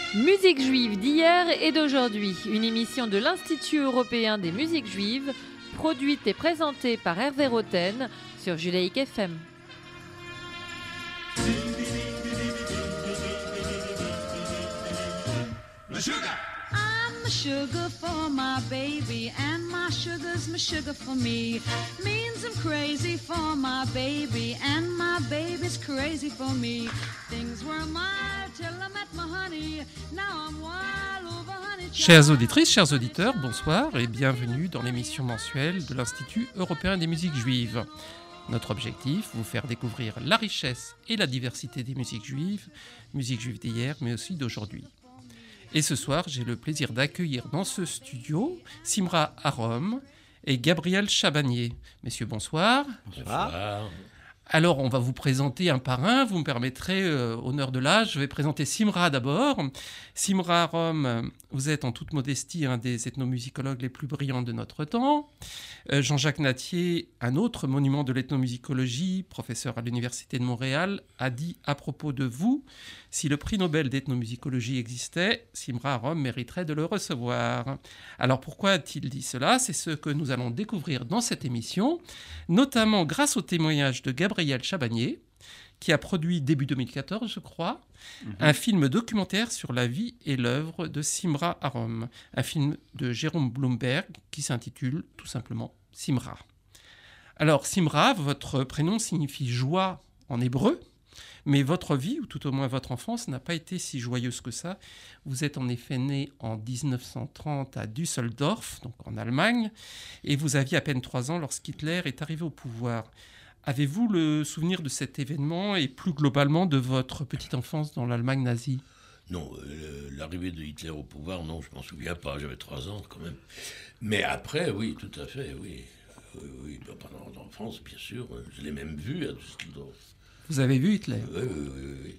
Musique juive d'hier et d'aujourd'hui, une émission de l'Institut européen des musiques juives, produite et présentée par Hervé Roten sur Judaïk FM. I'm the sugar for my baby, and my sugar's my sugar for me. Means I'm crazy for my baby, and my baby's crazy for me. Things were mild till I met my honey. Now I'm wild over honey. Chères auditrices, chers auditeurs, bonsoir et bienvenue dans l'émission mensuelle de l'Institut européen des musiques juives. Notre objectif, vous faire découvrir la richesse et la diversité des musiques juives d'hier mais aussi d'aujourd'hui. Et ce soir, j'ai le plaisir d'accueillir dans ce studio Simra Arom et Gabriel Chabanier. Messieurs, bonsoir. Bonsoir. Alors, on va vous présenter un par un. Vous me permettrez, honneur de l'âge, je vais présenter Simra d'abord. Simra Arom, vous êtes en toute modestie un des ethnomusicologues les plus brillants de notre temps. Jean-Jacques Natier, un autre monument de l'ethnomusicologie, professeur à l'Université de Montréal, a dit à propos de vous: si le prix Nobel d'ethnomusicologie existait, Simra Arom mériterait de le recevoir. Alors pourquoi a-t-il dit cela ? C'est ce que nous allons découvrir dans cette émission, notamment grâce au témoignage de Gabriel Chabanier, qui a produit début 2014, je crois, un film documentaire sur la vie et l'œuvre de Simra Arom, un film de Jérôme Blumberg qui s'intitule tout simplement Simra. Alors Simra, votre prénom signifie joie en hébreu, mais votre vie, ou tout au moins votre enfance, n'a pas été si joyeuse que ça. Vous êtes en effet né en 1930 à Düsseldorf, donc en Allemagne, et vous aviez à peine 3 ans lorsqu'Hitler est arrivé au pouvoir. Avez-vous le souvenir de cet événement et plus globalement de votre petite enfance dans l'Allemagne nazie ? Non, l'arrivée de Hitler au pouvoir, non, je m'en souviens pas, j'avais 3 ans quand même. Mais après, oui, tout à fait, oui. Oui, pendant l'enfance, bien sûr, je l'ai même vu à Düsseldorf. Vous avez vu Hitler ? Oui.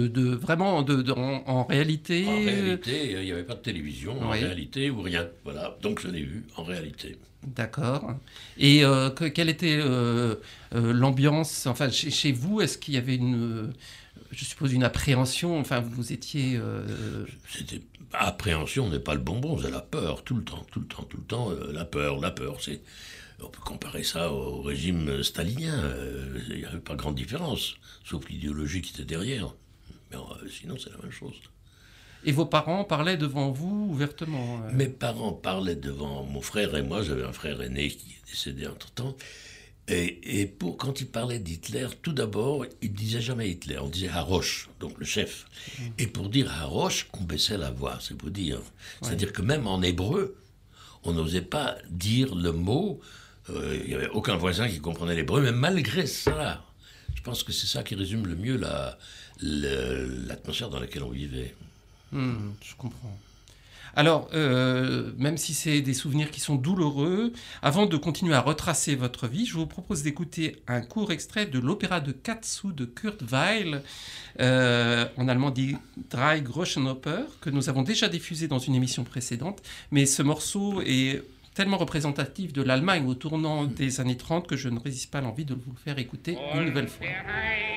En réalité... En réalité, il n'y avait pas de télévision, en Oui. réalité, ou rien. Voilà, donc je l'ai vu, en réalité. D'accord. Et quelle était l'ambiance, enfin, chez vous ? Est-ce qu'il y avait je suppose, une appréhension ? Enfin, vous étiez... C'était appréhension n'est pas le bonbon, c'est la peur, tout le temps, la peur, c'est... On peut comparer ça au régime stalinien, il n'y avait pas grande différence, sauf l'idéologie qui était derrière. Mais sinon, c'est la même chose. Et vos parents parlaient devant vous ouvertement Mes parents parlaient devant mon frère et moi, j'avais un frère aîné qui est décédé entre-temps, et quand il parlait d'Hitler, tout d'abord, il ne disait jamais Hitler, on disait Harosh, donc le chef. Et pour dire Harosh, on baissait la voix, c'est pour dire. C'est-à-dire que même en hébreu, on n'osait pas dire le mot. Il n'y avait aucun voisin qui comprenait l'hébreu, mais malgré ça, je pense que c'est ça qui résume le mieux l'atmosphère dans laquelle on vivait. Je comprends. Alors, même si c'est des souvenirs qui sont douloureux, avant de continuer à retracer votre vie, je vous propose d'écouter un court extrait de l'opéra de Katsu de Kurt Weill, en allemand dit Drei Groschenoper, que nous avons déjà diffusé dans une émission précédente, mais ce morceau est tellement représentatif de l'Allemagne au tournant des années 30 que je ne résiste pas à l'envie de vous le faire écouter une nouvelle fois. Der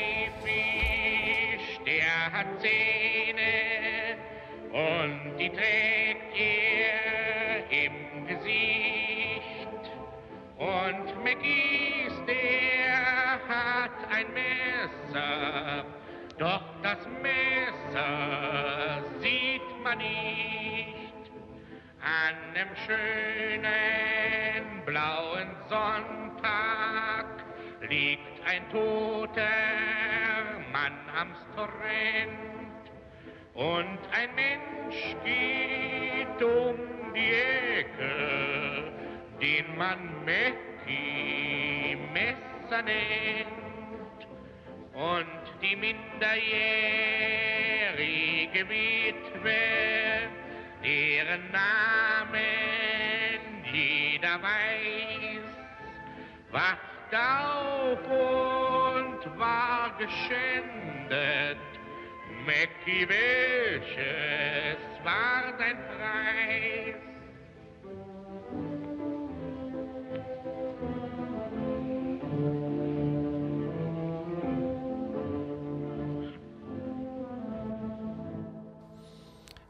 Haifisch, der hat Zähne und die trägt er im Gesicht. Und McGee's, der hat ein Messer, doch das Messer sieht man nicht. An dem schönen blauen Sonntag liegt ein toter Mann am Strand und ein Mensch geht um die Ecke, den man Mäcki Messer nennt. Und die minderjährige Witwe, deren Namen jeder weiß, wacht auf und war geschändet. Mäcki, welches war dein Preis?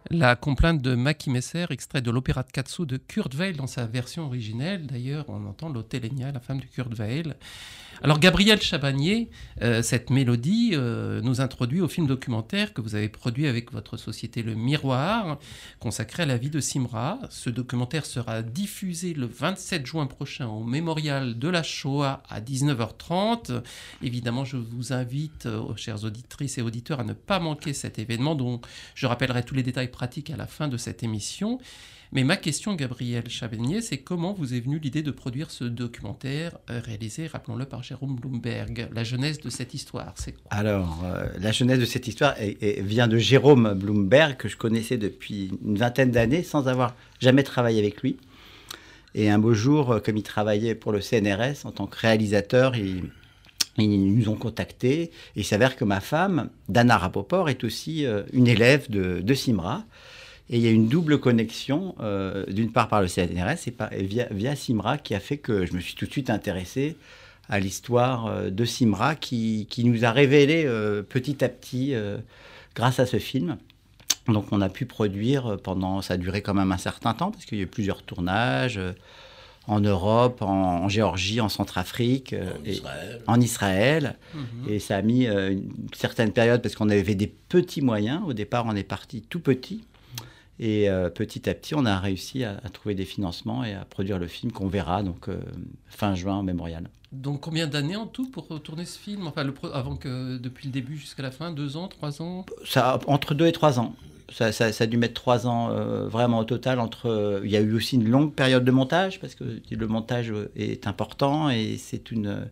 La complainte de Mackie Messer, extrait de l'opéra de Katsu de Kurt Weill dans sa version originelle. D'ailleurs, on entend l'Otelenia, la femme de Kurt Weill. Alors, Gabriel Chabagnier, cette mélodie nous introduit au film documentaire que vous avez produit avec votre société Le Miroir, consacré à la vie de Simra. Ce documentaire sera diffusé le 27 juin prochain au Mémorial de la Shoah à 19h30. Évidemment, je vous invite, chères auditrices et auditeurs, à ne pas manquer cet événement dont je rappellerai tous les détails pratiques à la fin de cette émission. Mais ma question, Gabriel Chabagnier, c'est comment vous est venue l'idée de produire ce documentaire réalisé, rappelons-le, par Jérôme Bloomberg. La genèse de cette histoire, c'est quoi ? Alors, la genèse de cette histoire vient de Jérôme Bloomberg, que je connaissais depuis une vingtaine d'années, sans avoir jamais travaillé avec lui. Et un beau jour, comme il travaillait pour le CNRS en tant que réalisateur, ils nous ont contactés. Et il s'avère que ma femme, Dana Rapoport, est aussi une élève de Simra. Et il y a une double connexion, d'une part par le CNRS et via Simra, qui a fait que je me suis tout de suite intéressé à l'histoire de Simra, qui nous a révélé petit à petit grâce à ce film. Donc on a pu produire ça a duré quand même un certain temps, parce qu'il y a eu plusieurs tournages en Europe, en Géorgie, en Centrafrique, en Israël. Et ça a mis une certaine période, parce qu'on avait des petits moyens. Au départ, on est parti tout petit. Et petit à petit, on a réussi à trouver des financements et à produire le film qu'on verra donc, fin juin au Mémorial. Donc combien d'années en tout pour tourner ce film ? Enfin, avant que depuis le début jusqu'à la fin, 2 ans, 3 ans ? Entre 2 et 3 ans. Ça a dû mettre 3 ans vraiment au total. Il y a eu aussi une longue période de montage, parce que le montage est important et c'est une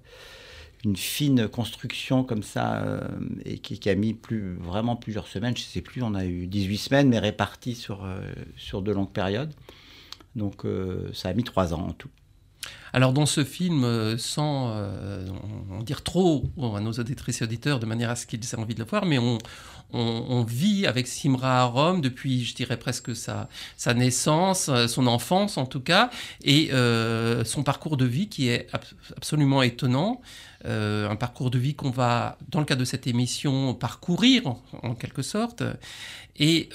fine construction comme ça, et qui a mis vraiment plusieurs semaines. Je ne sais plus, on a eu 18 semaines, mais réparties sur de longues périodes. Donc ça a mis 3 ans en tout. Alors dans ce film, sans en dire trop à nos auditrices et auditeurs, de manière à ce qu'ils aient envie de le voir, mais on vit avec Simra Arom depuis, je dirais presque sa naissance, son enfance en tout cas, et son parcours de vie qui est absolument étonnant. Un parcours de vie qu'on va, dans le cadre de cette émission, parcourir en quelque sorte. Et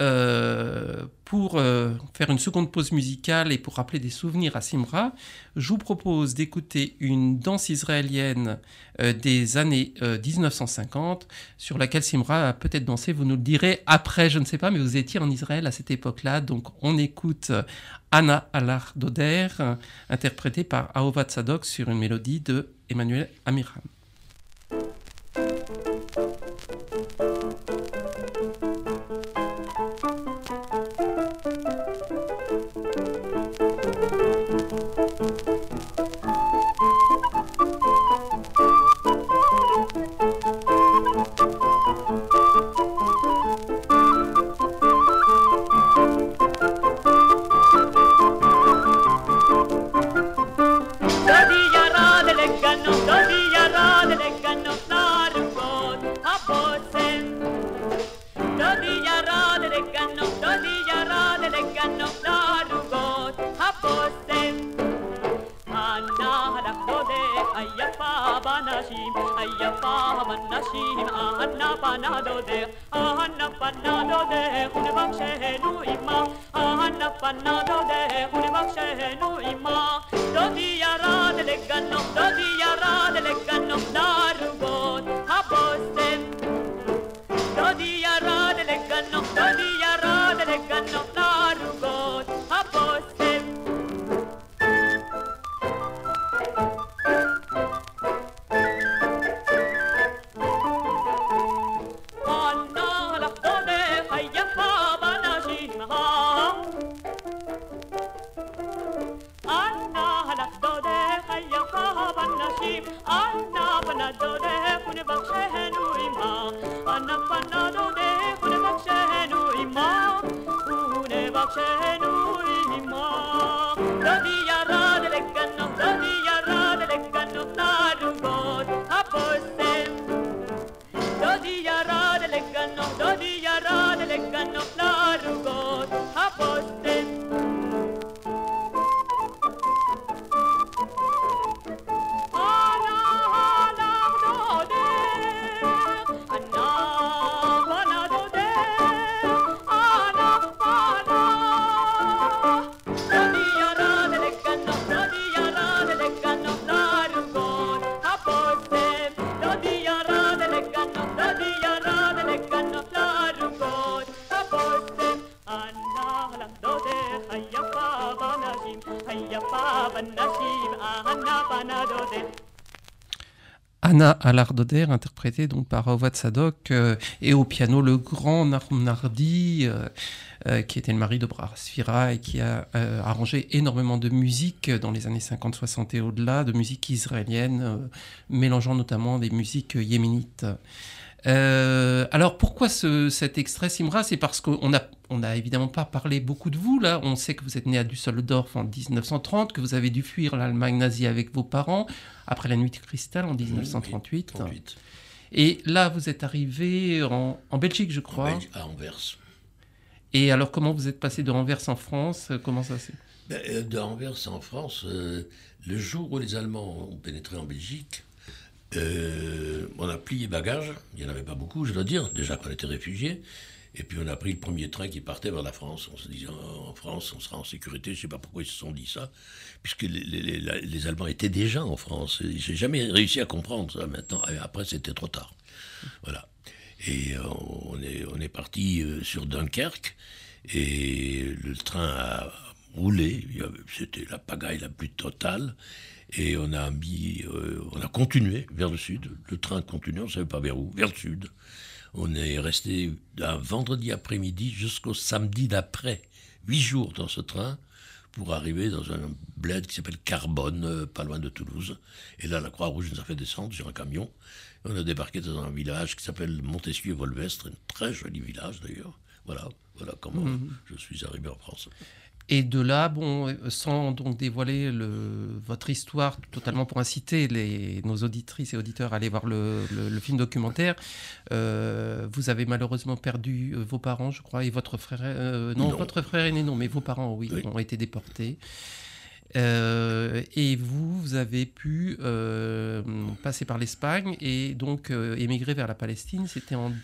pour faire une seconde pause musicale et pour rappeler des souvenirs à Simra, je vous propose d'écouter une danse israélienne des années 1950, sur laquelle Simra a peut-être dansé, vous nous le direz après, je ne sais pas, mais vous étiez en Israël à cette époque-là, donc on écoute Anna Alach Doder, interprétée par Ahovat Tzadok sur une mélodie de Emmanuel Amiram. Anna Alardoder, interprétée donc par Avoa Tzadok, et au piano le grand Nahum Nardi, qui était le mari de Bra Sfira et qui a arrangé énormément de musique dans les années 50, 60 et au-delà, de musique israélienne, mélangeant notamment des musiques yéménites. Alors pourquoi cet extrait, Simra? C'est parce qu'on n'a évidemment pas parlé beaucoup de vous là. On sait que vous êtes né à Düsseldorf en 1930, que vous avez dû fuir l'Allemagne nazie avec vos parents après la nuit de cristal en 1938. 38. Et là, vous êtes arrivé en Belgique, je crois. À Anvers. Et alors, comment vous êtes passé de Anvers en France? Comment ça s'est... De Anvers en France, le jour où les Allemands ont pénétré en Belgique, on a plié bagages. Il n'y en avait pas beaucoup, je dois dire. Déjà qu'on était réfugiés. Et puis on a pris le premier train qui partait vers la France. On se disait, en France, on sera en sécurité. Je ne sais pas pourquoi ils se sont dit ça, puisque les Allemands étaient déjà en France. Je n'ai jamais réussi à comprendre ça maintenant. Et après, c'était trop tard. Voilà. Et on est parti sur Dunkerque. Et le train a roulé. C'était la pagaille la plus totale. Et on a continué vers le sud. Le train continuait, on ne savait pas vers où, vers le sud. On est resté d'un vendredi après-midi jusqu'au samedi d'après, 8 jours dans ce train, pour arriver dans un bled qui s'appelle Carbone, pas loin de Toulouse. Et là, la Croix-Rouge nous a fait descendre sur un camion. On a débarqué dans un village qui s'appelle Montesquieu-Volvestre, un très joli village d'ailleurs. Voilà comment je suis arrivé en France. Et de là, bon, sans donc dévoiler votre histoire totalement pour inciter nos auditrices et auditeurs à aller voir le film documentaire, vous avez malheureusement perdu vos parents, je crois, et votre frère... non, votre frère aîné, non, mais vos parents, oui. Ont été déportés. Et vous avez pu passer par l'Espagne et donc émigrer vers la Palestine. C'était en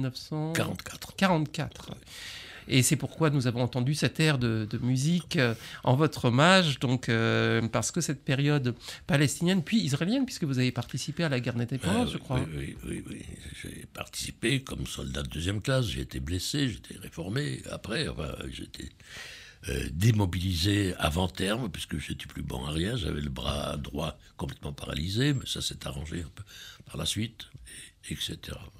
1944. Et c'est pourquoi nous avons entendu cette air de musique en votre hommage, donc, parce que cette période palestinienne, puis israélienne, puisque vous avez participé à la guerre d'indépendance, je crois. Oui. J'ai participé comme soldat de deuxième classe. J'ai été blessé, j'étais réformé. Après, j'étais démobilisé avant terme, puisque j'étais plus bon à rien. J'avais le bras droit complètement paralysé, mais ça s'est arrangé un peu par la suite, etc.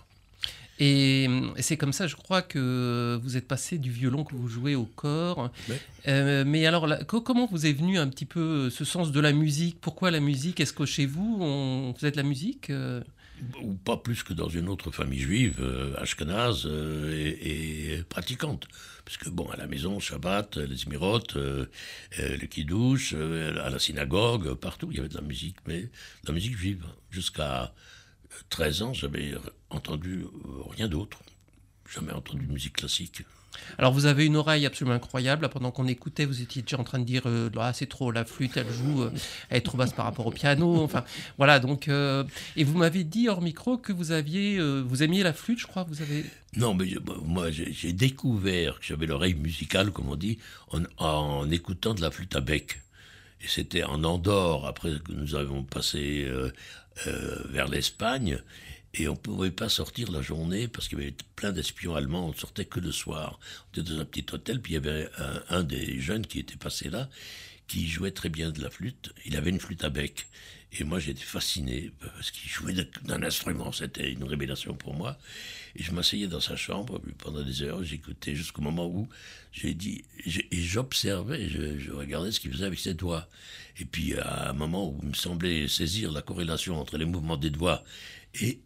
Et c'est comme ça, je crois, que vous êtes passé du violon que vous jouez au corps. Mais alors, comment vous est venu un petit peu ce sens de la musique? Pourquoi la musique? Est-ce que chez vous, on faisait de la musique Ou pas plus que dans une autre famille juive, ashkénaze et pratiquante. Parce que, bon, à la maison, Shabbat, les Zmirot, le Kiddush, à la synagogue, partout, il y avait de la musique, mais de la musique juive. Jusqu'à 13 ans, j'avais entendu rien d'autre. Jamais entendu de musique classique. Alors vous avez une oreille absolument incroyable. Là, pendant qu'on écoutait, vous étiez déjà en train de dire là c'est trop, la flûte elle joue, elle est trop basse par rapport au piano. Enfin voilà donc et vous m'avez dit hors micro que vous aimiez la flûte, je crois. Vous avez... Non mais moi j'ai découvert que j'avais l'oreille musicale, comme on dit, en écoutant de la flûte à bec. Et c'était en Andorre, après que nous avons passé vers l'Espagne. Et on ne pouvait pas sortir la journée parce qu'il y avait plein d'espions allemands, on ne sortait que le soir. On était dans un petit hôtel, puis il y avait un des jeunes qui était passé là, qui jouait très bien de la flûte. Il avait une flûte à bec. Et moi, j'étais fasciné parce qu'il jouait d'un instrument. C'était une révélation pour moi. Et je m'asseyais dans sa chambre pendant des heures, j'écoutais jusqu'au moment où et j'observais, je regardais ce qu'il faisait avec ses doigts. Et puis, à un moment où il me semblait saisir la corrélation entre les mouvements des doigts et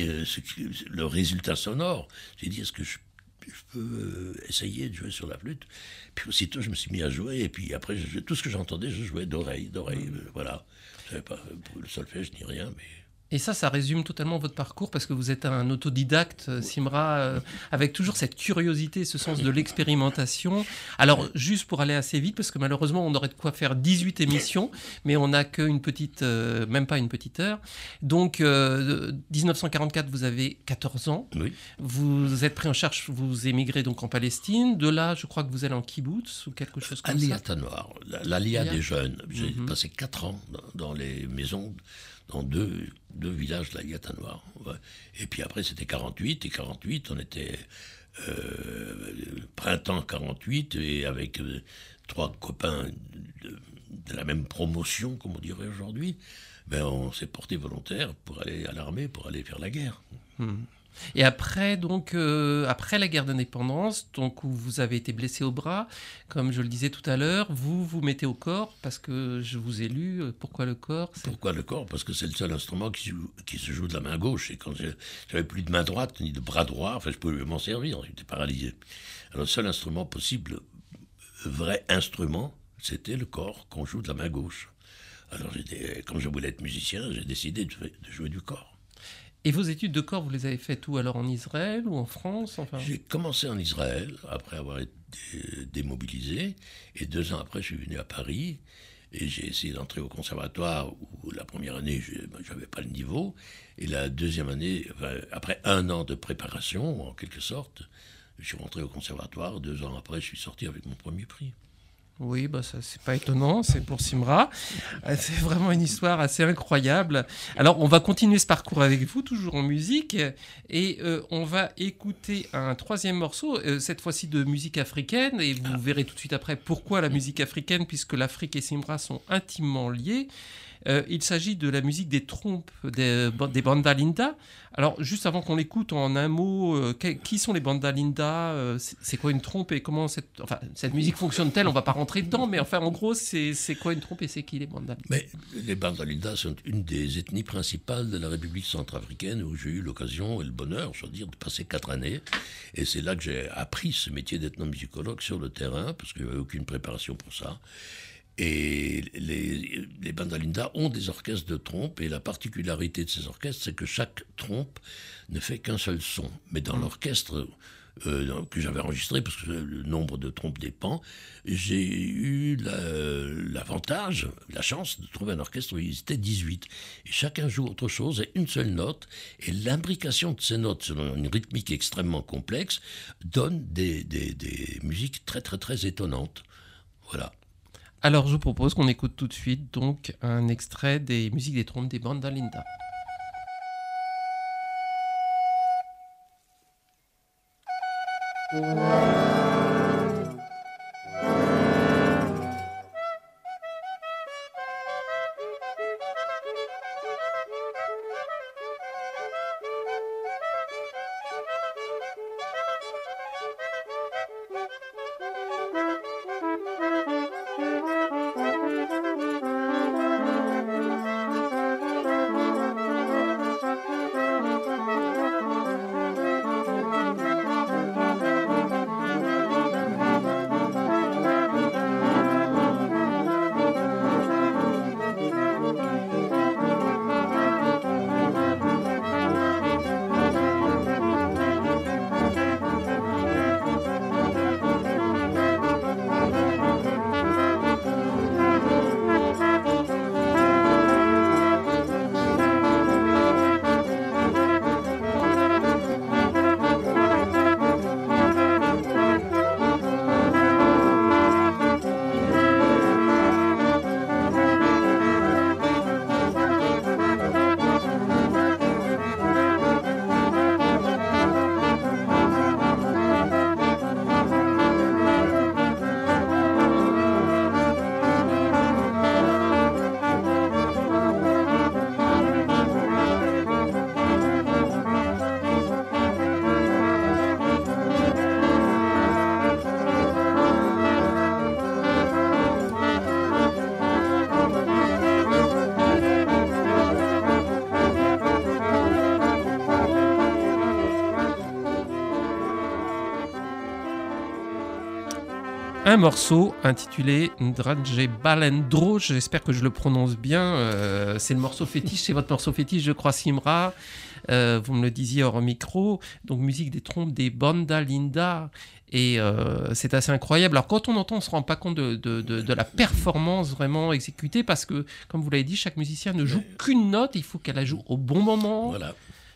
le résultat sonore, j'ai dit, est-ce que je peux essayer de jouer sur la flûte? Puis aussitôt, je me suis mis à jouer, et puis après, tout ce que j'entendais, je jouais d'oreille, voilà. Je savais pas le solfège ni rien, mais... Et ça résume totalement votre parcours parce que vous êtes un autodidacte, Simra, avec toujours cette curiosité, ce sens de l'expérimentation. Alors, juste pour aller assez vite, parce que malheureusement, on aurait de quoi faire 18 émissions, mais on n'a qu'une petite, même pas une petite heure. Donc, 1944, vous avez 14 ans. Oui. Vous êtes pris en charge, vous émigrez donc en Palestine. De là, je crois que vous allez en kibbutz ou quelque chose comme ça. Aliyat Noir, l'Alia des jeunes. J'ai passé 4 ans dans les maisons, dans deux villages de la Yata Noire. Ouais. Et puis après, c'était 48. Et 48, on était printemps 48, et avec 3 copains de la même promotion, comme on dirait aujourd'hui, on s'est porté volontaire pour aller à l'armée, pour aller faire la guerre. Et après, donc, après la guerre d'indépendance, donc, où vous avez été blessé au bras, comme je le disais tout à l'heure, vous vous mettez au corps, parce que je vous ai lu. Pourquoi le corps? Pourquoi le corps? Parce que c'est le seul instrument qui se joue de la main gauche. Et quand j'avais plus de main droite, ni de bras droit, enfin, je pouvais m'en servir, j'étais paralysé. Alors, le seul instrument possible, vrai instrument, c'était le corps qu'on joue de la main gauche. Alors, comme je voulais être musicien, j'ai décidé de jouer du corps. Et vos études de corps, vous les avez faites où? Alors en Israël ou en France, enfin? J'ai commencé en Israël, après avoir été démobilisé. Et 2 ans après, je suis venu à Paris. Et j'ai essayé d'entrer au conservatoire, où la première année, je n'avais pas le niveau. Et la deuxième année, après 1 an de préparation, en quelque sorte, je suis rentré au conservatoire. 2 ans après, je suis sorti avec mon premier prix. Oui, bah ça, c'est pas étonnant, c'est pour Simra. C'est vraiment une histoire assez incroyable. Alors, on va continuer ce parcours avec vous, toujours en musique, et on va écouter un 3e morceau, cette fois-ci de musique africaine, et vous verrez tout de suite après pourquoi la musique africaine, puisque l'Afrique et Simra sont intimement liés. Il s'agit de la musique des trompes des Banda Linda. Alors, juste avant qu'on l'écoute, en un mot, qui sont les Banda Linda? C'est quoi une trompe et comment cette musique fonctionne-t-elle? On ne va pas rentrer dedans, mais enfin, en gros, c'est quoi une trompe et c'est qui les Banda Linda? Mais les Banda Linda sont une des ethnies principales de la République centrafricaine où j'ai eu l'occasion et le bonheur, je veux dire, de passer 4 années. Et c'est là que j'ai appris ce métier d'ethnomusicologue sur le terrain, parce qu'il n'y avait aucune préparation pour ça. Et les Banda Linda ont des orchestres de trompe, et la particularité de ces orchestres, c'est que chaque trompe ne fait qu'un seul son. Mais dans l'orchestre que j'avais enregistré, parce que le nombre de trompes dépend, j'ai eu l'avantage, la chance de trouver un orchestre où ils étaient 18. Et chacun joue autre chose, et une seule note, et l'imbrication de ces notes, selon une rythmique extrêmement complexe, donne des musiques très très très étonnantes. Voilà. Alors, je vous propose qu'on écoute tout de suite donc un extrait des musiques des trompes des Banda Linda. Un morceau intitulé Ndradje Balendro, j'espère que je le prononce bien, c'est le morceau fétiche, c'est votre morceau fétiche je crois Simra, vous me le disiez hors micro, donc musique des trompes des Banda Linda, et c'est assez incroyable. Alors quand on entend, on ne se rend pas compte de la performance vraiment exécutée, parce que comme vous l'avez dit, chaque musicien ne joue qu'une note, il faut qu'elle la joue au bon moment, Voilà.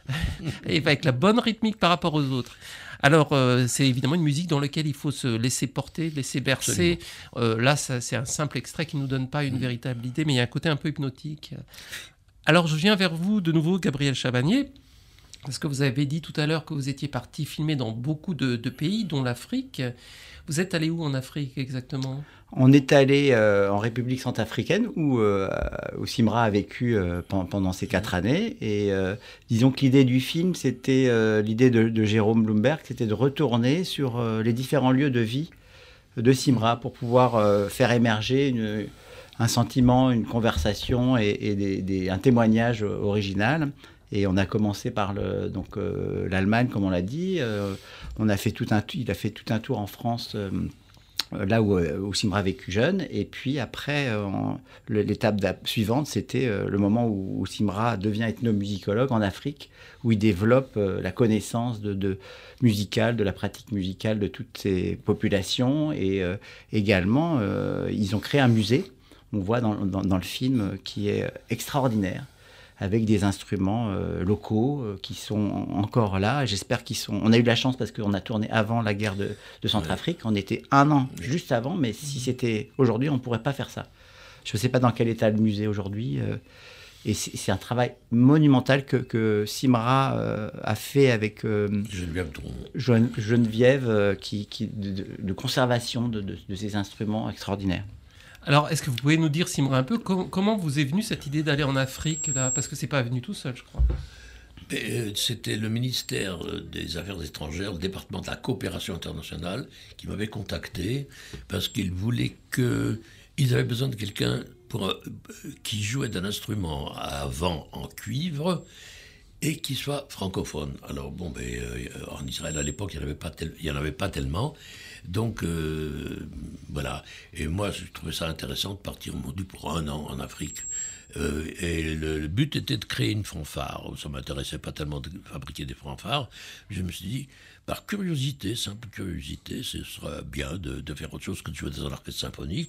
et avec la bonne rythmique par rapport aux autres. Alors, c'est évidemment une musique dans laquelle il faut se laisser porter, laisser bercer. Là, c'est un simple extrait qui ne nous donne pas une véritable idée, mais il y a un côté un peu hypnotique. Alors, je viens vers vous de nouveau, Gabriel Chavagnier. Parce que vous avez dit tout à l'heure que vous étiez parti filmer dans beaucoup de pays, dont l'Afrique. Vous êtes allé où en Afrique exactement ? On est allé en République centrafricaine où Simra a vécu pendant ces 4 années. Et disons que l'idée du film, c'était l'idée de Jérôme Bloomberg, c'était de retourner sur les différents lieux de vie de Simra pour pouvoir faire émerger un sentiment, une conversation et un témoignage original. Et on a commencé par l'Allemagne, comme on l'a dit. Il a fait tout un tour en France, là où Simra a vécu jeune. Et puis après, l'étape suivante, c'était le moment où Simra devient ethnomusicologue en Afrique, où il développe la connaissance musicale, de la pratique musicale de toutes ces populations. Et également, ils ont créé un musée, on voit dans le film, qui est extraordinaire, avec des instruments locaux qui sont encore là. J'espère qu'ils sont... On a eu de la chance parce qu'on a tourné avant la guerre de Centrafrique. On était 1 an juste avant, mais si c'était aujourd'hui, on ne pourrait pas faire ça. Je ne sais pas dans quel état le musée aujourd'hui. Et c'est un travail monumental que Simra a fait avec Geneviève de conservation de ces instruments extraordinaires. Alors, est-ce que vous pouvez nous dire, Simra, un peu comment vous est venue cette idée d'aller en Afrique là ? Parce que c'est pas venu tout seul, je crois. C'était le ministère des Affaires étrangères, le département de la coopération internationale, qui m'avait contacté parce qu'ils voulaient ils avaient besoin de quelqu'un qui jouait d'un instrument à vent en cuivre et qui soit francophone. Alors en Israël à l'époque, il n'y en avait pas tellement. Donc, voilà. Et moi, je trouvais ça intéressant de partir pour 1 an en Afrique. Et le but était de créer une fanfare. Ça ne m'intéressait pas tellement de fabriquer des fanfares. Je me suis dit, par curiosité, simple curiosité, ce sera bien de faire autre chose que de jouer dans un orchestre symphonique.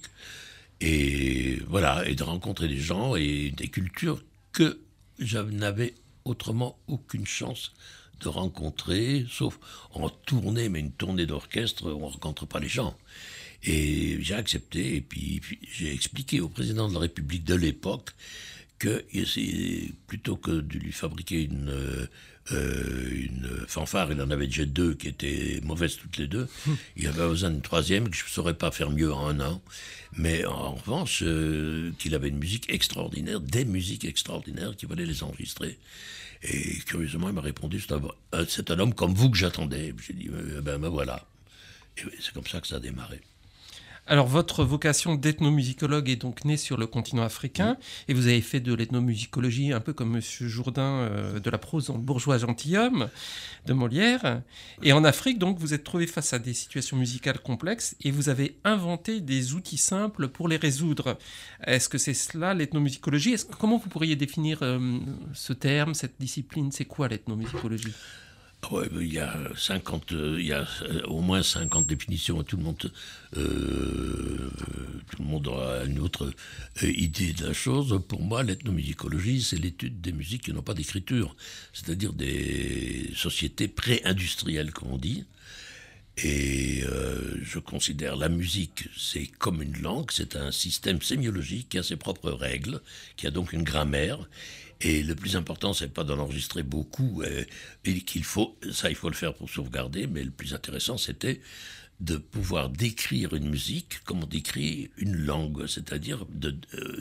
Et voilà, et de rencontrer des gens et des cultures que je n'avais autrement aucune chance de rencontrer, sauf en tournée, mais une tournée d'orchestre, on ne rencontre pas les gens. Et j'ai accepté, et puis j'ai expliqué au président de la République de l'époque que plutôt que de lui fabriquer une fanfare, il en avait déjà 2 qui étaient mauvaises toutes les 2, il avait besoin d'une 3e, que je ne saurais pas faire mieux en 1 an, mais en revanche, qu'il avait une musique extraordinaire, des musiques extraordinaires, qu'il fallait les enregistrer. Et curieusement, il m'a répondu, c'est un homme comme vous que j'attendais. J'ai dit, ben voilà. Et c'est comme ça que ça a démarré. Alors, votre vocation d'ethnomusicologue est donc née sur le continent africain, et vous avez fait de l'ethnomusicologie un peu comme M. Jourdain de la prose dans Le bourgeois gentilhomme de Molière. Et en Afrique, donc, vous êtes trouvé face à des situations musicales complexes, et vous avez inventé des outils simples pour les résoudre. Est-ce que c'est cela, l'ethnomusicologie ? Comment vous pourriez définir ce terme, cette discipline ? C'est quoi l'ethnomusicologie ? Ouais, il y a au moins 50 définitions. Tout le monde aura une autre idée de la chose. Pour moi, l'ethnomusicologie, c'est l'étude des musiques qui n'ont pas d'écriture, c'est-à-dire des sociétés pré-industrielles, comme on dit. Et je considère la musique, c'est comme une langue, c'est un système sémiologique qui a ses propres règles, qui a donc une grammaire. Et le plus important, c'est pas d'en enregistrer beaucoup, et il faut le faire pour sauvegarder, mais le plus intéressant, c'était de pouvoir décrire une musique comme on décrit une langue, c'est-à-dire de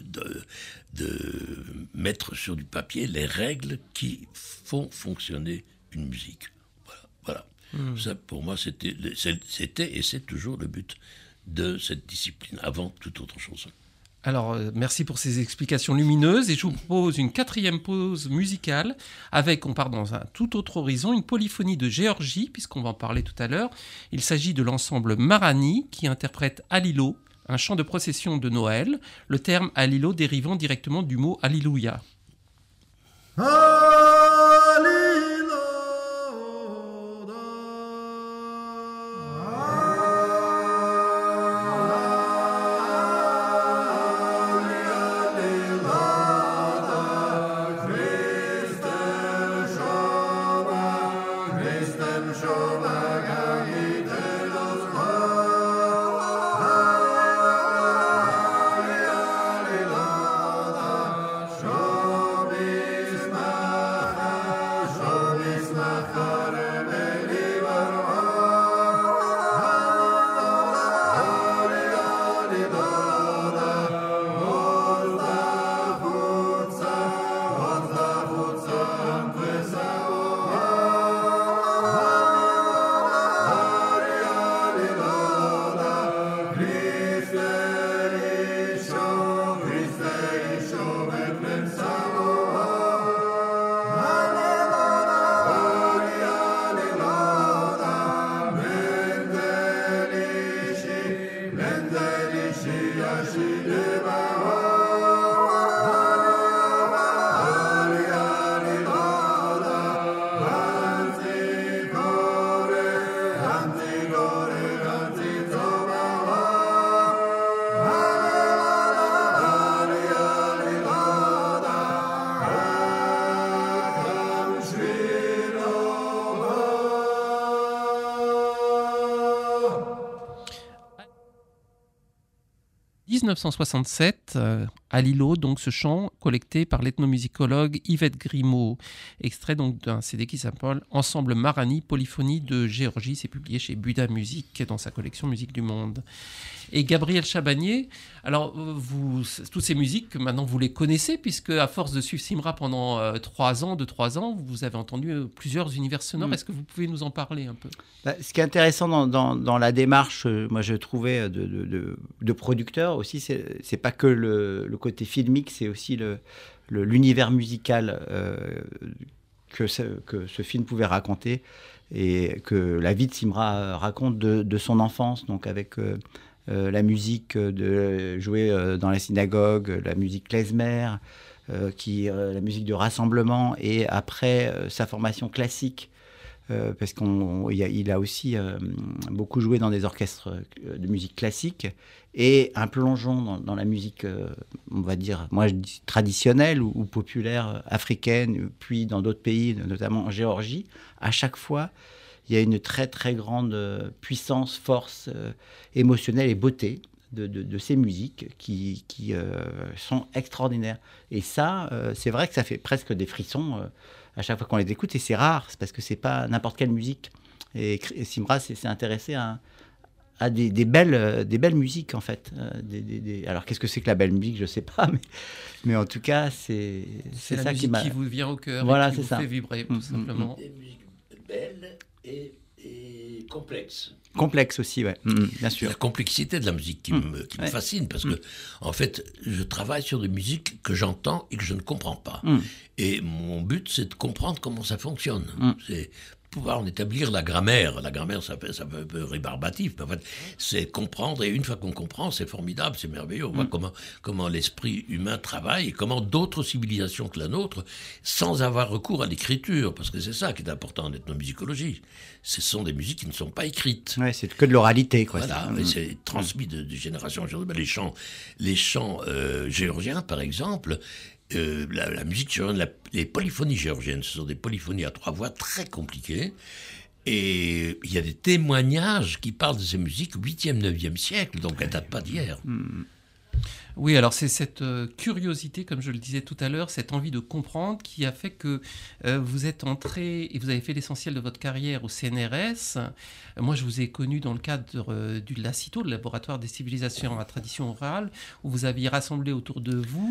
mettre sur du papier les règles qui font fonctionner une musique. Voilà. Ça, pour moi, c'était et c'est toujours le but de cette discipline, avant toute autre chose. Alors, merci pour ces explications lumineuses, et je vous propose une 4e pause musicale avec, on part dans un tout autre horizon, une polyphonie de Géorgie, puisqu'on va en parler tout à l'heure. Il s'agit de l'ensemble Marani qui interprète Alilo, un chant de procession de Noël, le terme Alilo dérivant directement du mot Alléluia. 1967 à Lilo, donc ce chant collecté par l'ethnomusicologue Yvette Grimaud, extrait donc d'un CD qui s'appelle Ensemble Marani, Polyphonie de Géorgie, c'est publié chez Buda Musique dans sa collection Musique du Monde. Et Gabriel Chabagnier, alors vous, toutes ces musiques, maintenant vous les connaissez, puisque à force de suivre Simra pendant 3 ans, vous avez entendu plusieurs univers sonores. Est-ce que vous pouvez nous en parler un peu ? Ce qui est intéressant dans la démarche, moi je trouvais de producteurs aussi, c'est pas que le côté filmique, c'est aussi l'univers musical que ce film pouvait raconter et que la vie de Simra raconte de son enfance, donc avec la musique jouée dans la synagogue, la musique klezmer, la musique de rassemblement, et après sa formation classique. Parce qu'il a aussi beaucoup joué dans des orchestres de musique classique, et un plongeon dans la musique, on va dire, moi je dis traditionnelle ou populaire africaine, puis dans d'autres pays, notamment en Géorgie. À chaque fois, il y a une très très grande puissance, force émotionnelle et beauté de ces musiques qui sont extraordinaires. Et ça, c'est vrai que ça fait presque des frissons à chaque fois qu'on les écoute, et c'est rare, c'est parce que c'est pas n'importe quelle musique. Et Simra s'est intéressé à des belles musiques, en fait. Alors, qu'est-ce que c'est que la belle musique ? Je sais pas, mais en tout cas, c'est la ça musique qui vous vient au cœur, voilà, et qui vous ça fait vibrer, tout simplement. Des musiques belles et complexes. Complexe aussi, ouais. Bien sûr. C'est la complexité de la musique qui me fascine, parce que, en fait, je travaille sur des musiques que j'entends et que je ne comprends pas. Et mon but, c'est de comprendre comment ça fonctionne. C'est pouvoir en établir la grammaire. La grammaire, ça peut un peu rébarbatif, mais en fait, c'est comprendre, et une fois qu'on comprend, c'est formidable, c'est merveilleux. On voit comment l'esprit humain travaille, et comment d'autres civilisations que la nôtre, sans avoir recours à l'écriture, parce que c'est ça qui est important en ethnomusicologie. Ce sont des musiques qui ne sont pas écrites. Ouais, c'est que de l'oralité, quoi. Voilà, et c'est transmis de génération en génération. Les chants géorgiens, par exemple, la musique géorgienne, les polyphonies géorgiennes, ce sont des polyphonies à 3 voix très compliquées. Et il y a des témoignages qui parlent de ces musiques au 8e, 9e siècle, donc elles ne datent pas d'hier. Oui, alors c'est cette curiosité, comme je le disais tout à l'heure, cette envie de comprendre qui a fait que vous êtes entré et vous avez fait l'essentiel de votre carrière au CNRS. Moi, je vous ai connu dans le cadre du LACITO, le Laboratoire des civilisations à la tradition orale, où vous aviez rassemblé autour de vous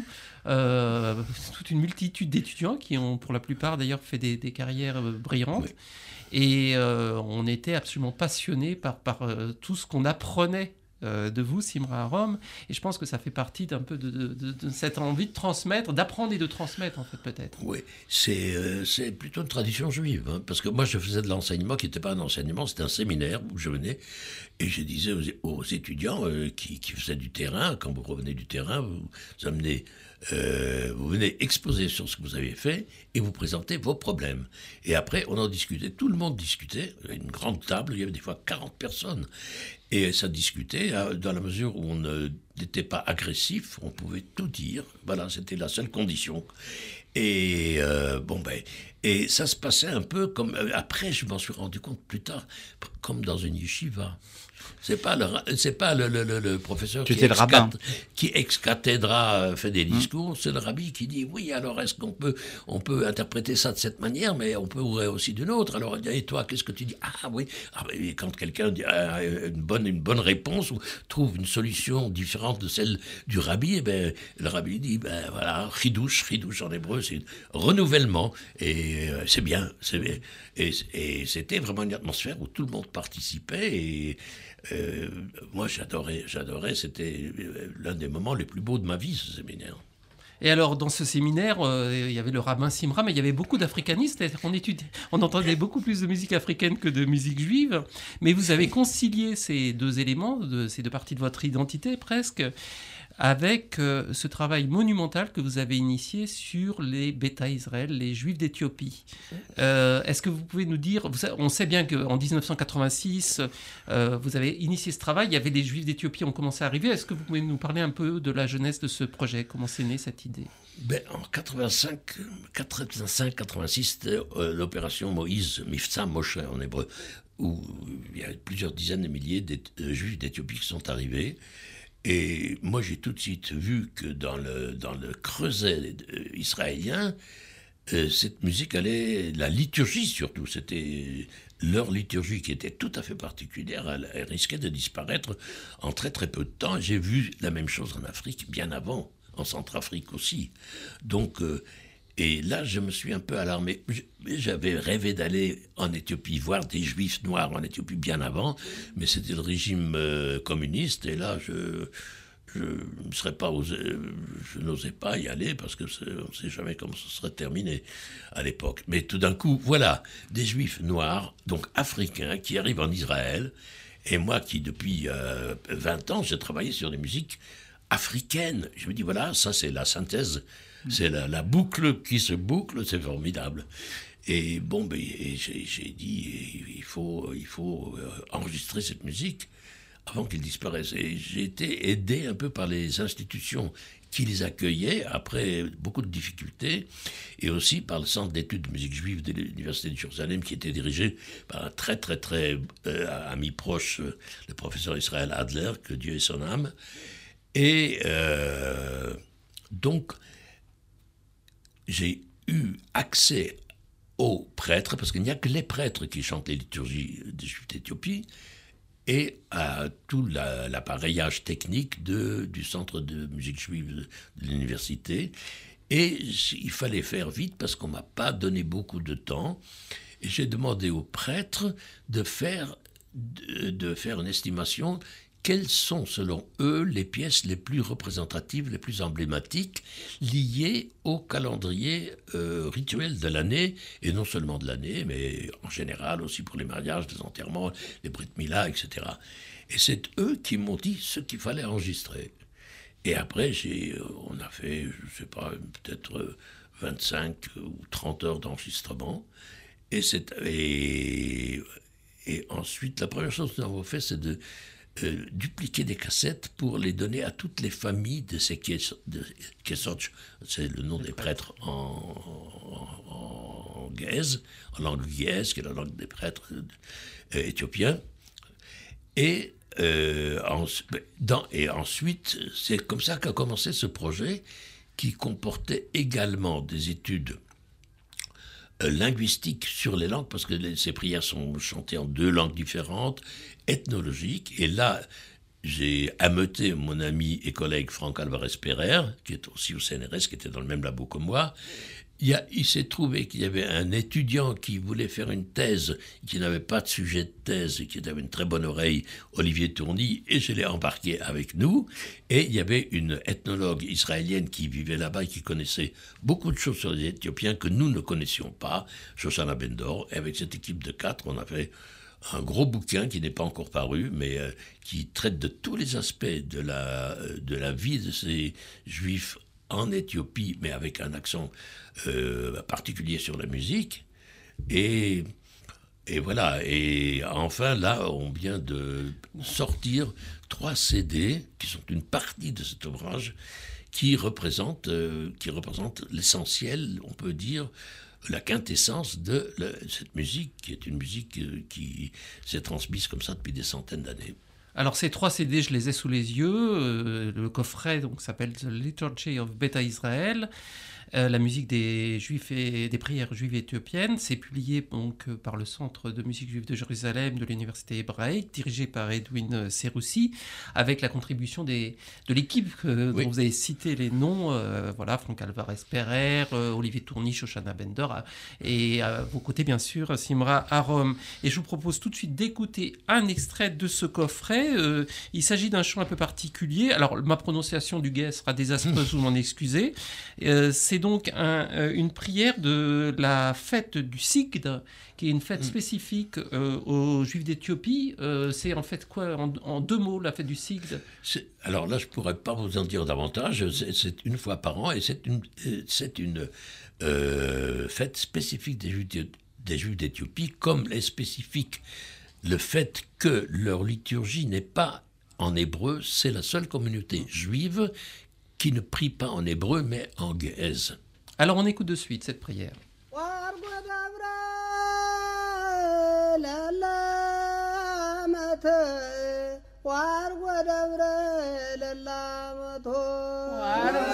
toute une multitude d'étudiants qui ont, pour la plupart d'ailleurs, fait des carrières brillantes. Oui. Et on était absolument passionnés par tout ce qu'on apprenait de vous, Simra Arom, et je pense que ça fait partie d'un peu de cette envie de transmettre, d'apprendre et de transmettre, en fait, peut-être. Oui, c'est plutôt une tradition juive, hein, parce que moi, je faisais de l'enseignement qui n'était pas un enseignement, c'était un séminaire où je venais, et je disais aux étudiants qui faisaient du terrain, quand vous revenez du terrain, vous venez exposer sur ce que vous avez fait, et vous présentez vos problèmes. Et après, on en discutait, tout le monde discutait, une grande table, il y avait des fois 40 personnes, et ça discutait, dans la mesure où on n'était pas agressif, on pouvait tout dire. Voilà, c'était la seule condition. Et et ça se passait un peu comme... après, je m'en suis rendu compte plus tard, comme dans une yeshiva. C'est pas le professeur qui ex-cathédra fait des discours, c'est le rabbi qui dit oui, alors est-ce qu'on peut interpréter ça de cette manière, mais on peut aussi d'une autre. Alors, et toi, qu'est-ce que tu dis? Ah oui, et quand quelqu'un dit une bonne réponse ou trouve une solution différente de celle du rabbi, le rabbi dit voilà, chidouche en hébreu, c'est renouvellement, et c'est bien. Et c'était vraiment une atmosphère où tout le monde participait, et moi j'adorais, c'était l'un des moments les plus beaux de ma vie, ce séminaire. Et alors, dans ce séminaire, il y avait le rabbin Simra, mais il y avait beaucoup d'africanistes. On entendait beaucoup plus de musique africaine que de musique juive. Mais vous avez concilié ces deux éléments, ces deux parties de votre identité presque, avec ce travail monumental que vous avez initié sur les Bêta Israël, les Juifs d'Éthiopie. Est-ce que vous pouvez nous dire, on sait bien qu'en 1986, vous avez initié ce travail, il y avait les Juifs d'Éthiopie qui ont commencé à arriver. Est-ce que vous pouvez nous parler un peu de la jeunesse de ce projet? Comment c'est né cette idée? En 85-86, c'était l'opération Moïse, Mifsa Moshe en hébreu, où il y a plusieurs dizaines de milliers de Juifs d'Éthiopie qui sont arrivés. Et moi, j'ai tout de suite vu que dans le creuset israélien, cette musique allait, la liturgie surtout, c'était leur liturgie qui était tout à fait particulière, elle risquait de disparaître en très très peu de temps. J'ai vu la même chose en Afrique bien avant, en Centrafrique aussi. Donc, et là, je me suis un peu alarmé. J'avais rêvé d'aller en Éthiopie, voir des Juifs noirs en Éthiopie bien avant, mais c'était le régime communiste, et là, je n'osais pas y aller parce que on ne sait jamais comment ce serait terminé à l'époque. Mais tout d'un coup, voilà, des Juifs noirs, donc africains, qui arrivent en Israël. Et moi qui, depuis 20 ans, j'ai travaillé sur des musiques africaines. Je me dis, voilà, ça c'est la synthèse, c'est la boucle qui se boucle, c'est formidable. Et bon, j'ai dit, il faut enregistrer cette musique avant qu'ils disparaissent. Et j'ai été aidé un peu par les institutions qui les accueillaient, après beaucoup de difficultés, et aussi par le Centre d'études de musique juive de l'Université de Jérusalem, qui était dirigé par un très ami proche, le professeur Israël Adler, que Dieu ait son âme. Et donc, j'ai eu accès aux prêtres, parce qu'il n'y a que les prêtres qui chantent les liturgies des Juifs d'Éthiopie, et à tout l'appareillage technique du Centre de musique juive de l'université. Et il fallait faire vite parce qu'on ne m'a pas donné beaucoup de temps. Et j'ai demandé aux prêtres de faire une estimation. Quelles sont, selon eux, les pièces les plus représentatives, les plus emblématiques, liées au calendrier rituel de l'année, et non seulement de l'année, mais en général aussi pour les mariages, les enterrements, les brit milah, etc. Et c'est eux qui m'ont dit ce qu'il fallait enregistrer. Et après, on a fait, je ne sais pas, peut-être 25 ou 30 heures d'enregistrement. Et ensuite, la première chose que nous avons fait, c'est de dupliquer des cassettes pour les donner à toutes les familles de ces Kesotch, c'est le nom des prêtres en Ge'ez, en langue Ge'ez, qui est la langue des prêtres éthiopiens. Et ensuite, c'est comme ça qu'a commencé ce projet qui comportait également des études linguistiques sur les langues, parce que ces prières sont chantées en 2 langues différentes, ethnologiques. Et là, j'ai ameuté mon ami et collègue Franck Alvarez-Pereira, qui est aussi au CNRS, qui était dans le même labo que moi. Il s'est trouvé qu'il y avait un étudiant qui voulait faire une thèse, qui n'avait pas de sujet de thèse, et qui avait une très bonne oreille, Olivier Tourny, et je l'ai embarqué avec nous. Et il y avait une ethnologue israélienne qui vivait là-bas et qui connaissait beaucoup de choses sur les Éthiopiens que nous ne connaissions pas, Shoshana Bendor. Et avec cette équipe de 4, on a fait un gros bouquin qui n'est pas encore paru, mais qui traite de tous les aspects de la vie de ces Juifs en Éthiopie, mais avec un accent particulier sur la musique. Et voilà. Et enfin, là, on vient de sortir 3 CD qui sont une partie de cet ouvrage qui représente l'essentiel, on peut dire, la quintessence de cette musique, qui est une musique qui s'est transmise comme ça depuis des centaines d'années. Alors ces 3 CD, je les ai sous les yeux. Le coffret donc s'appelle The Liturgy of Beta Israel. La musique des Juifs et des prières juives éthiopiennes. C'est publié donc par le Centre de musique juive de Jérusalem de l'Université hébraïque, dirigé par Edwin Seroussi, avec la contribution de l'équipe dont vous avez cité les noms. Voilà, Franck Alvarez-Pereira, Olivier Tourny, Shoshana Bender, et à vos côtés bien sûr Simra Arom. Et je vous propose tout de suite d'écouter un extrait de ce coffret. Il s'agit d'un chant un peu particulier. Alors ma prononciation du guet sera désastreuse, vous m'en excusez. C'est donc une prière de la fête du Sigd, qui est une fête spécifique aux Juifs d'Éthiopie. C'est en fait quoi, en 2 mots, la fête du Sigd? Alors là, je ne pourrais pas vous en dire davantage. C'est une fois par an, et c'est une fête spécifique des Juifs d'Éthiopie, comme est spécifique le fait que leur liturgie n'est pas en hébreu. C'est la seule communauté juive qui ne prie pas en hébreu, mais en Ge'ez. Alors on écoute de suite cette prière. وارغ دبر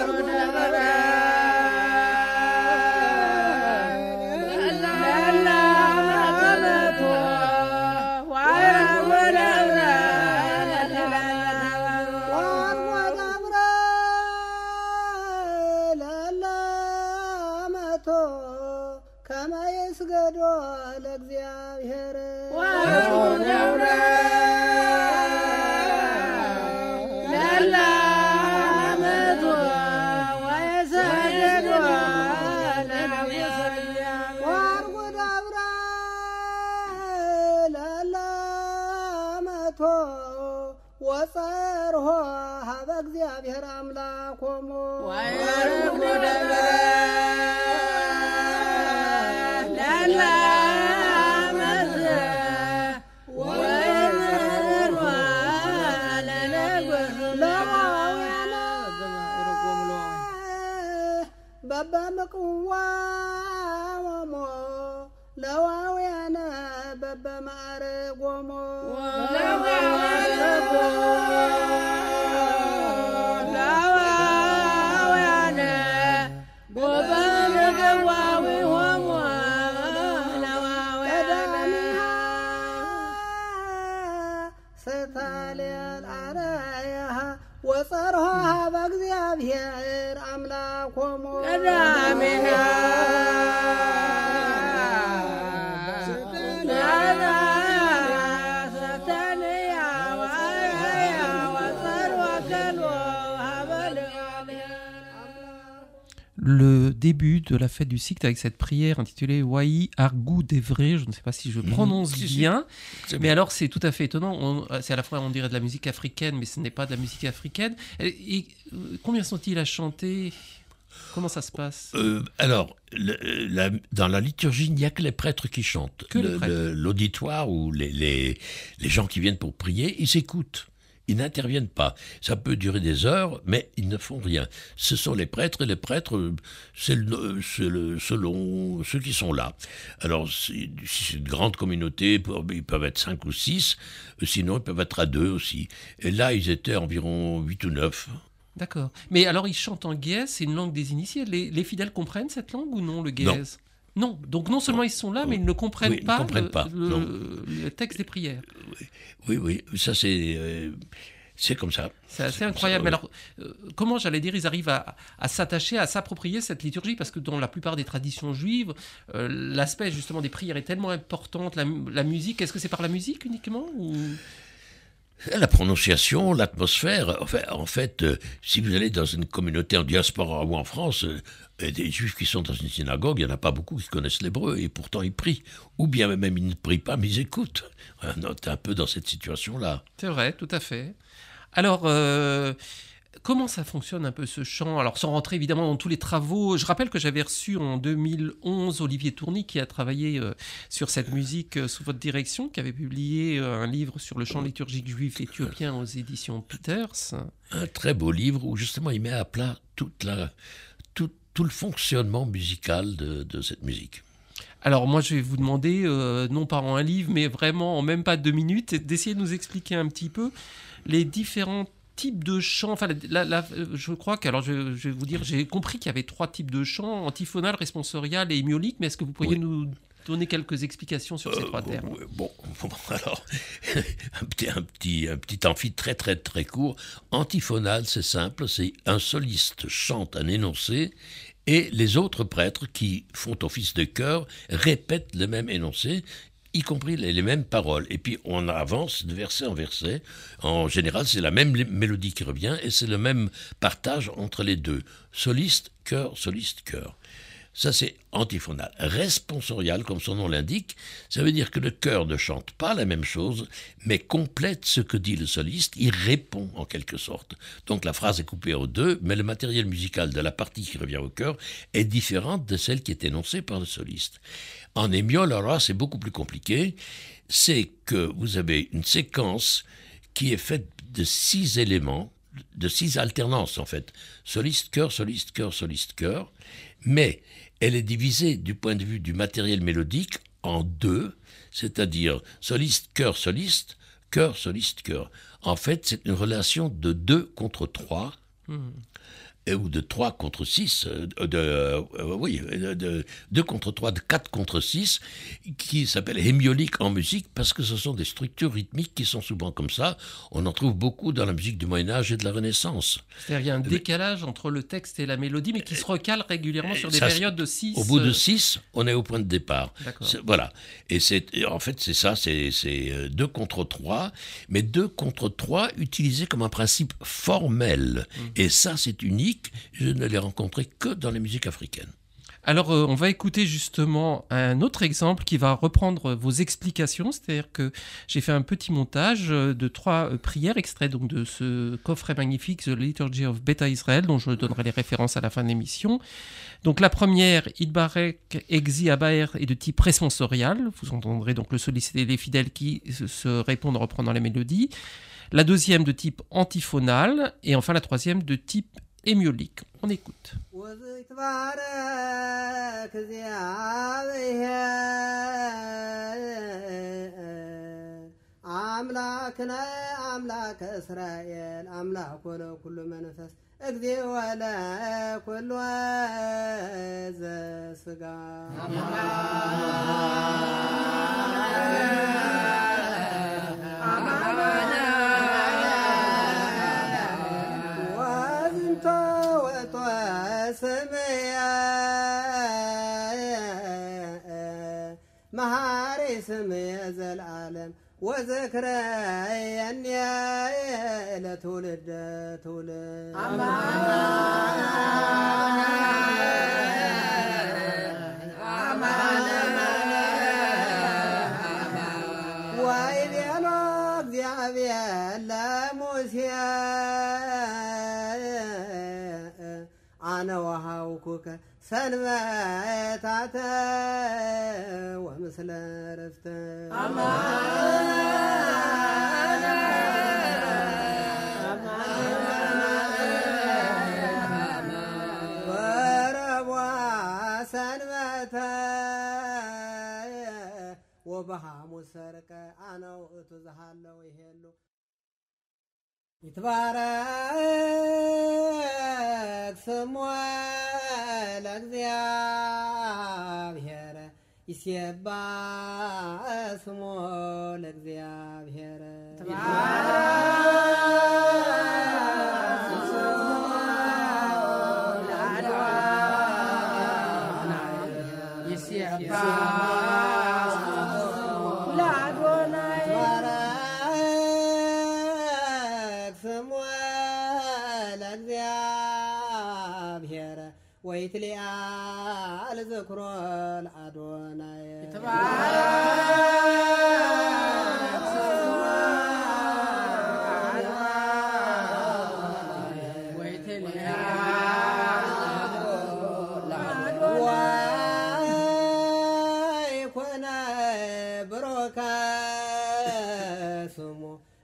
ከመይስገዶ ለእግዚአብሔር ወጸርሖ ሀበ እግዚአብሔር አምላኮሙ በበምቅዋሞሞ ለዋውያነ በበማዕርጎሞ ወጸርሖ ሀበ እግዚአብሔር አምላኮሙ ቀዳሚሃ Le début de la fête du cycle avec cette prière intitulée Wai Argu Devre, je ne sais pas si je prononce bien, mais alors c'est tout à fait étonnant, c'est à la fois on dirait de la musique africaine, mais ce n'est pas de la musique africaine. Et combien sont-ils à chanter ? Comment ça se passe ? Alors, dans la liturgie, il n'y a que les prêtres qui chantent. L'auditoire ou les gens qui viennent pour prier, ils s'écoutent. Ils n'interviennent pas. Ça peut durer des heures, mais ils ne font rien. Ce sont les prêtres, et les prêtres, c'est selon ceux qui sont là. Alors, si c'est une grande communauté, ils peuvent être 5 ou 6, sinon ils peuvent être à 2 aussi. Et là, ils étaient environ 8 ou 9. D'accord. Mais alors, ils chantent en guèze, c'est une langue des initiés. Les fidèles comprennent cette langue ou non, le guèze ? Non. Donc non seulement ils sont là, mais ils ne comprennent pas le texte des prières. Oui, ça c'est comme ça. C'est assez incroyable. Mais alors, comment, j'allais dire, ils arrivent à s'attacher, à s'approprier cette liturgie ? Parce que dans la plupart des traditions juives, l'aspect justement des prières est tellement important. La musique, est-ce que c'est par la musique uniquement ou... La prononciation, l'atmosphère. En fait, si vous allez dans une communauté en diaspora ou en France, des juifs qui sont dans une synagogue, il n'y en a pas beaucoup qui connaissent l'hébreu et pourtant ils prient. Ou bien même ils ne prient pas, mais ils écoutent. On est un peu dans cette situation-là. C'est vrai, tout à fait. Alors, comment ça fonctionne un peu ce chant ? Alors, sans rentrer évidemment dans tous les travaux, je rappelle que j'avais reçu en 2011 Olivier Tourny qui a travaillé sur cette musique sous votre direction, qui avait publié un livre sur le chant liturgique juif éthiopien aux éditions Peters. Un très beau livre où justement il met à plat tout le fonctionnement musical de cette musique. Alors moi je vais vous demander, non pas en un livre, mais vraiment en même pas 2 minutes, d'essayer de nous expliquer un petit peu les différents types de chants. Enfin, je crois que, alors je vais vous dire, j'ai compris qu'il y avait 3 types de chants, antiphonal, responsorial et hémiolique, mais est-ce que vous pourriez nous donner quelques explications sur ces 3 termes ? Bon, alors, un petit amphi très très très court. Antiphonal, c'est simple, c'est un soliste chante un énoncé et les autres prêtres qui font office de chœur répètent le même énoncé, y compris les mêmes paroles. Et puis on avance de verset en verset. En général, c'est la même mélodie qui revient et c'est le même partage entre les deux. Soliste, chœur, soliste, chœur. Ça, c'est antiphonal. Responsorial, comme son nom l'indique, ça veut dire que le chœur ne chante pas la même chose, mais complète ce que dit le soliste, il répond en quelque sorte. Donc la phrase est coupée en 2, mais le matériel musical de la partie qui revient au chœur est différente de celle qui est énoncée par le soliste. En hémiol, alors c'est beaucoup plus compliqué, c'est que vous avez une séquence qui est faite de 6 éléments, de 6 alternances en fait. Soliste, chœur, soliste, chœur, soliste, chœur, mais elle est divisée du point de vue du matériel mélodique en 2, c'est-à-dire soliste, chœur, soliste, chœur, soliste, chœur. En fait, c'est une relation de 2 contre 3. ou de 3 contre 6, de 2 contre 3, de 4 contre 6, qui s'appelle hémiolique en musique, parce que ce sont des structures rythmiques qui sont souvent comme ça. On en trouve beaucoup dans la musique du Moyen-Âge et de la Renaissance. C'est-à-dire qu'il y a un décalage entre le texte et la mélodie, mais qui se recale régulièrement sur des Ça, périodes de 6. Au bout de 6, on est au point de départ. D'accord. Voilà. Et en fait, c'est ça, c'est 2 contre 3, mais 2 contre 3 utilisés comme un principe formel. Et ça, c'est unique. Je ne l'ai rencontré que dans les musiques africaines. Alors, on va écouter justement un autre exemple qui va reprendre vos explications. C'est-à-dire que j'ai fait un petit montage de 3 prières extraits donc, de ce coffret magnifique, The Liturgy of Beta Israel, dont je donnerai les références à la fin de l'émission. Donc la première, Idbarek Exi Abaer, est de type responsorial. Vous entendrez donc le solliciter les fidèles qui se répondent en reprenant les mélodies. La deuxième de type antiphonal. Et enfin la troisième de type hémiolique. On écoute. وزيتبارك እግዚአብሔር አምላክነ አምላክ እስራኤል አምላክ ወለኩሉ መንፈስ እግዚኦ ለኩሉ ዘሥጋ ወዝንቶ ወጦ ስምየ መሐሪ ስምየ ዘለዓለም ወዘክረየኒ ለትውልደ ትውልድ ወይቤሎ እግዚአብሔር ለሙሴ አነ ወሃብኩከ ሰንበታተ ወምስለ ዕረፍተ ወረቡዕ ሰንበተ ወበሐሙስ ሰርቀ አነ ውእቱ ዘሃለው ይሄሉ ይትባረክ ስሙ ለእግዚአብሔር ይሴባህ ስሙ ለእግዚአብሔር ይትባረክ ስሙ ለእግዚአብሔር ወይትሊአል ዝክሮ ለአዶናይ ወይኮነ ብሩከ ስሙ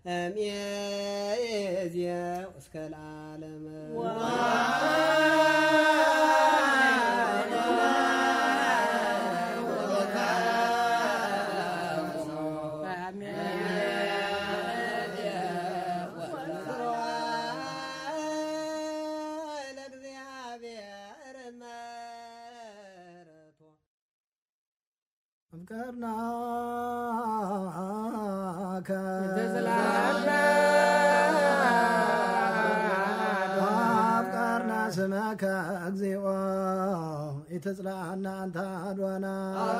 እምይእዜሰ እስከ ለዓለመ أفكرناك أفكرنا سماك أجزئ يتزرعنا أنت أدوانا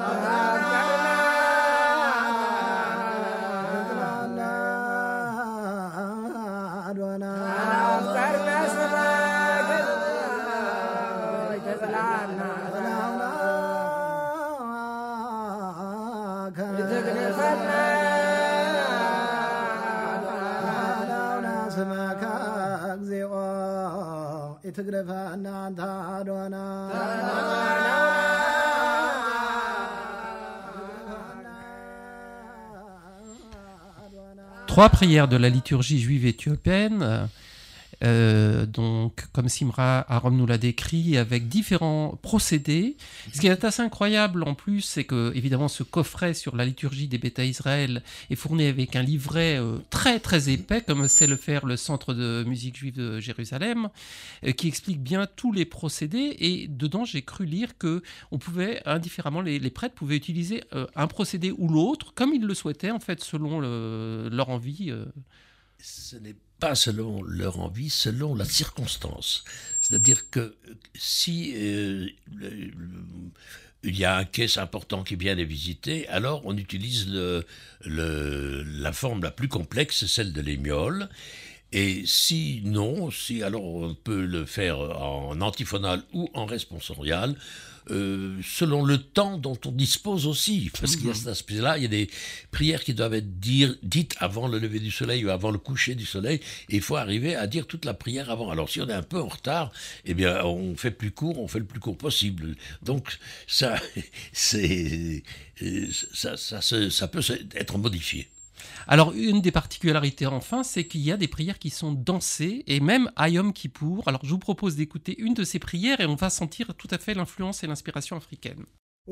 أدوانا أفكرنا سماك يتزرعنا ስመከ እግዚኦ ኢትግረፈና አንተ አዶና Trois prières de la liturgie juive éthiopienne Donc, comme Simra Arom nous l'a décrit, avec différents procédés. Ce qui est assez incroyable en plus, c'est que évidemment ce coffret sur la liturgie des Beta Israël est fourni avec un livret très très épais, comme sait le faire le Centre de musique juive de Jérusalem, qui explique bien tous les procédés. Et dedans, j'ai cru lire que on pouvait indifféremment, les prêtres pouvaient utiliser un procédé ou l'autre, comme ils le souhaitaient en fait, selon leur envie. Ce n'est pas selon leur envie, selon la circonstance. C'est-à-dire que si il y a un caisse important qui vient les visiter, alors on utilise la forme la plus complexe, celle de l'émiole. Et si non, alors on peut le faire en antiphonal ou en responsorial, selon le temps dont on dispose aussi, parce qu'il y a cet aspect-là, il y a des prières qui doivent être dites avant le lever du soleil ou avant le coucher du soleil, et il faut arriver à dire toute la prière avant. Alors si on est un peu en retard, eh bien on fait le plus court possible. Donc ça peut être modifié. Alors, une des particularités, enfin, c'est qu'il y a des prières qui sont dansées, et même à Yom Kippour. Alors, je vous propose d'écouter une de ces prières, et on va sentir tout à fait l'influence et l'inspiration africaine.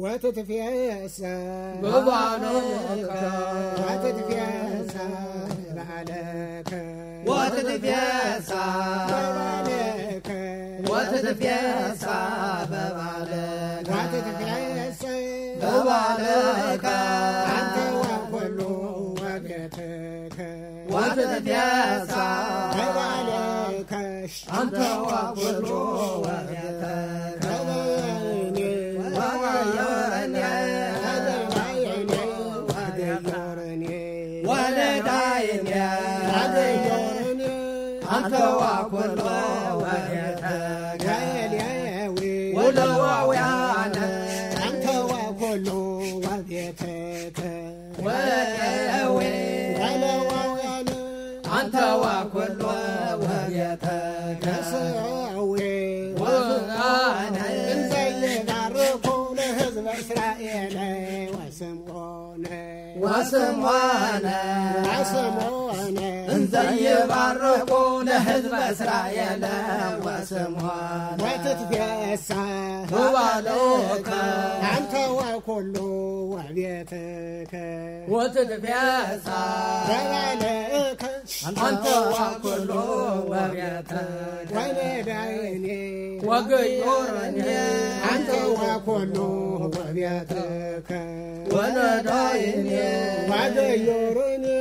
يباركون حزب إسرائيل وسموان وتتجسى وبالوك أنت وكل وبيتك وتتجسى وبالوك أنت وكل وبيتك ولديني وقيورني أنت وكل وبيتك ولديني وقيورني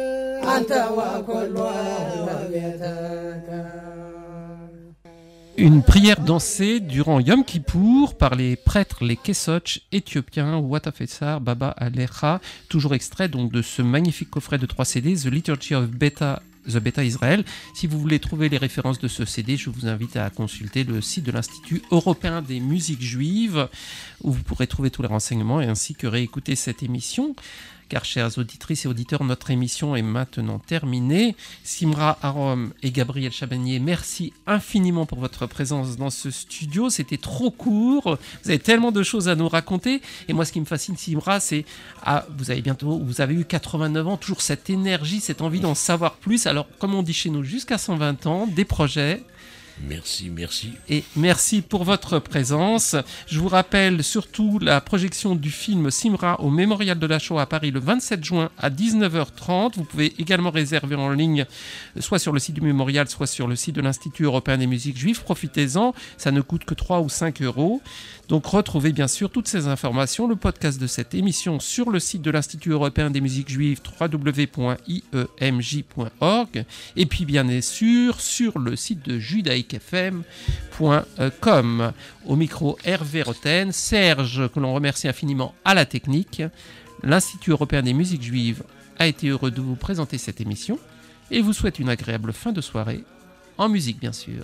Une prière dansée durant Yom Kippour par les prêtres, les Kesoch éthiopiens, Watafessar, Baba Alecha, toujours extrait donc de ce magnifique coffret de 3 CD, The Liturgy of The Beta Israel. Si vous voulez trouver les références de ce CD, je vous invite à consulter le site de l'Institut européen des musiques juives, où vous pourrez trouver tous les renseignements et ainsi que réécouter cette émission. Car, chères auditrices et auditeurs, notre émission est maintenant terminée. Simra Arom et Gabriel Chabanier, merci infiniment pour votre présence dans ce studio. C'était trop court. Vous avez tellement de choses à nous raconter. Et moi, ce qui me fascine, Simra, c'est vous avez eu 89 ans, toujours cette énergie, cette envie d'en savoir plus. Alors, comme on dit chez nous, jusqu'à 120 ans, des projets. Merci. Et merci pour votre présence. Je vous rappelle surtout la projection du film Simra au Mémorial de la Shoah à Paris le 27 juin à 19h30. Vous pouvez également réserver en ligne, soit sur le site du Mémorial, soit sur le site de l'Institut européen des musiques juives. Profitez-en, ça ne coûte que 3 ou 5 euros. Donc retrouvez bien sûr toutes ces informations, le podcast de cette émission sur le site de l'Institut européen des musiques juives, www.iemj.org, et puis bien sûr sur le site de judaïcfm.com. Au micro Hervé Roten, Serge, que l'on remercie infiniment à la technique. L'Institut européen des musiques juives a été heureux de vous présenter cette émission et vous souhaite une agréable fin de soirée, en musique bien sûr.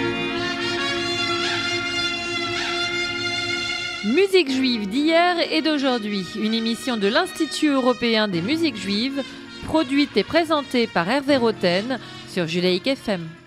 Musique juive d'hier et d'aujourd'hui, une émission de l'Institut européen des musiques juives, produite et présentée par Hervé Roten sur Judaïc FM.